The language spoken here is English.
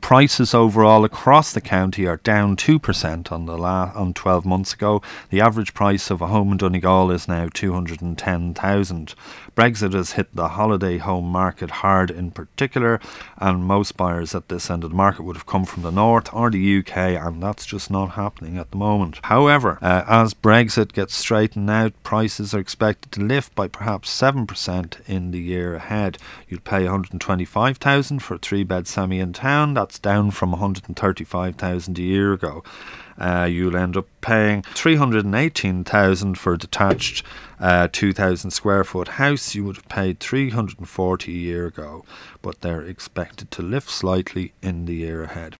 prices overall across the county are down 2% on 12 months ago. The average price of a home in Donegal is now 210,000. Brexit has hit the holiday home market hard in particular, and most buyers at this end of the market would have come from the north or the UK, and that's just not happening at the moment. However, as Brexit gets straightened out, prices are expected to lift by perhaps 7% in the year ahead. You'd pay 125,000 for a 3-bed semi in town. That's down from 135,000 a year ago. You'll end up paying 318,000 for a detached 2,000 square foot house. You would have paid 340 a year ago, but they're expected to lift slightly in the year ahead.